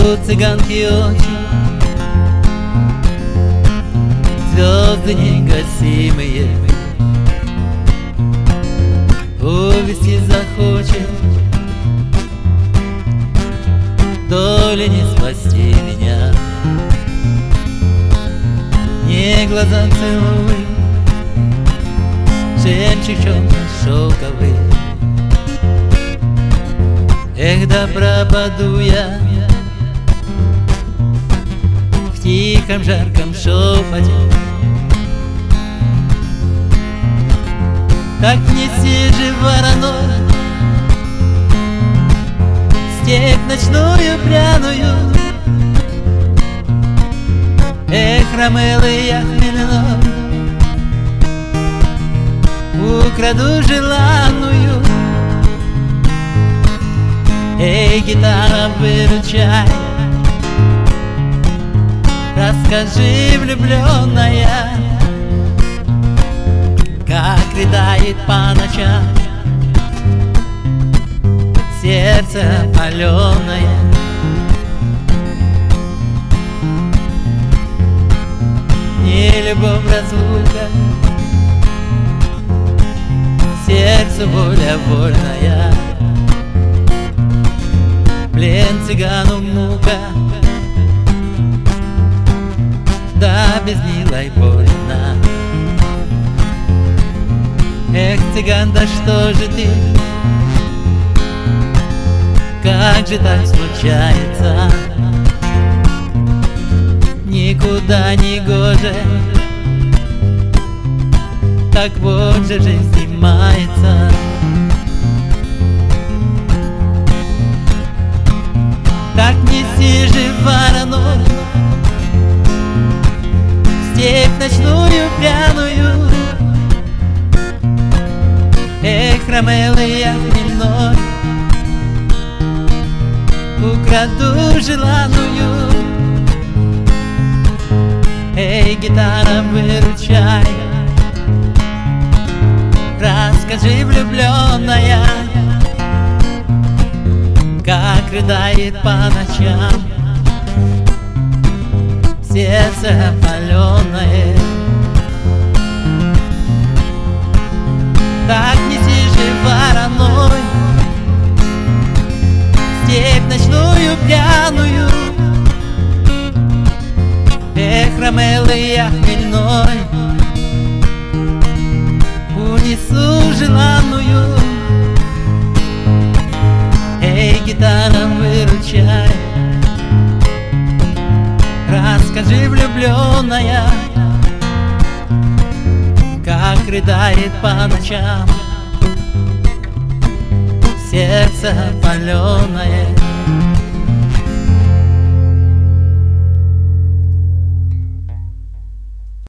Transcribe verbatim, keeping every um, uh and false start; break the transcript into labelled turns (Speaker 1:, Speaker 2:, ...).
Speaker 1: У цыганки очи, звезды негасимые, увести захочет, то ли не спасти меня. Не глаза целуй, жемчуг черно-шелковый. Эх, да пропаду я в тихом жарком шепоте. Так неси же, вороной, степь ночную пряную. Эх, Ромео, я хмельной украду желанную. Эй, гитара, выручай, расскажи, влюбленная, как рыдает по ночам сердце опаленное. Не любовь, разлука, сердцу воля вольная. Плен цыгану мука, да без милой больно. Эх, цыган, да что же ты, как же так случается? Никуда не гоже, так вот же жизнь снимается. Так неси же, вороной, степь ночную пряную. Эх, Ромео, я хмельной украду желанную. Эй, гитара, выручай, расскажи, влюбленная, как рыдает по ночам сердце опаленное. Так неси же, вороной, степь ночную пьяную. Эх, Ромео, я хмельной унесу желанную. Эй, гитара, выручай, расскажи, влюбленная, как рыдает по ночам сердце опаленное.